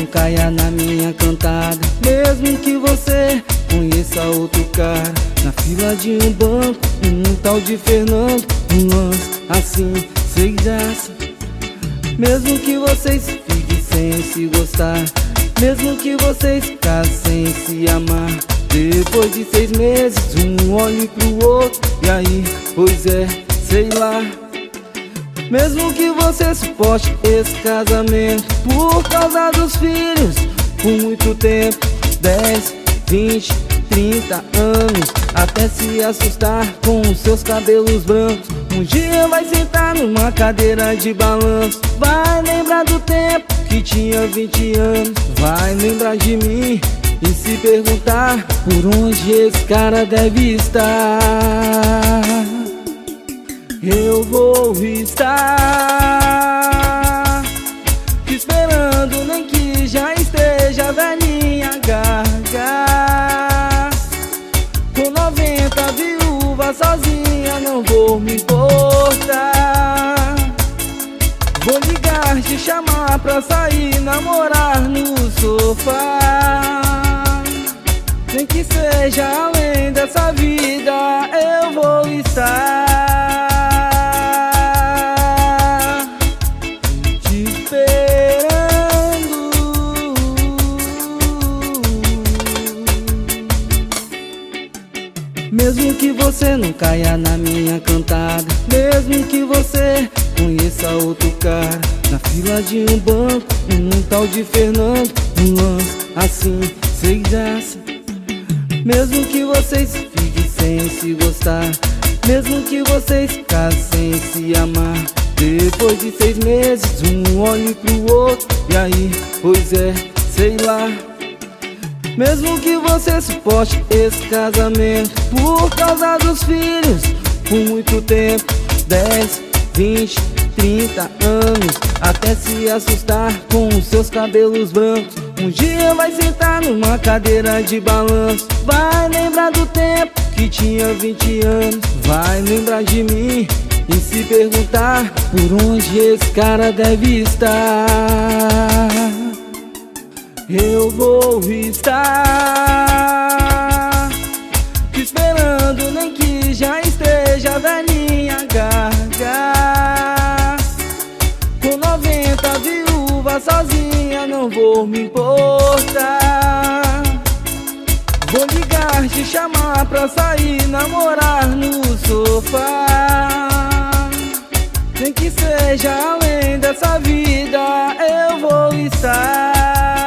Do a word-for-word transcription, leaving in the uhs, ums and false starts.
caia na minha cantada, mesmo que você conheça outro cara. Na fila de um banco, um tal de Fernando, um lance assim, sem graça. Mesmo que vocês fiquem sem se gostar, mesmo que vocês casem sem se amar, depois de seis meses um olhe pro outro, e aí, pois é, sei lá. Mesmo que você suporte esse casamento por causa dos filhos, por muito tempo, dez, vinte, trinta anos, até se assustar com os seus cabelos brancos. Um dia vai sentar numa cadeira de balanço, vai lembrar do tempo que tinha vinte anos, vai lembrar de mim e se perguntar por onde esse cara deve estar. Eu vou estar te esperando, nem que já esteja velhinha gaga, com noventa viúva sozinha, não vou me importar. Vou ligar, te chamar pra sair, namorar no sofá. Nem que seja além dessa vida, eu vou estar te esperando. Mesmo que você não caia na minha cantada, mesmo que você conheça outro cara. Na fila de um banco, um tal de Fernando, um lance assim, sem graça. Mesmo que vocês fiquem sem se gostar, mesmo que vocês casem sem se amar, depois de seis meses um olhe pro outro, e aí, pois é, sei lá. Mesmo que você suporte esse casamento por causa dos filhos, por muito tempo, dez, vinte, trinta anos, até se assustar com os seus cabelos brancos. Um dia vai sentar numa cadeira de balanço, vai lembrar do tempo que tinha vinte anos, vai lembrar de mim e se perguntar por onde esse cara deve estar. Eu vou estar te esperando, nem que já esteja velhinha gaga, com noventa viúva sozinha, não vou me importar. Vou ligar, te chamar pra sair, namorar no sofá. Nem que seja além dessa vida, eu vou estar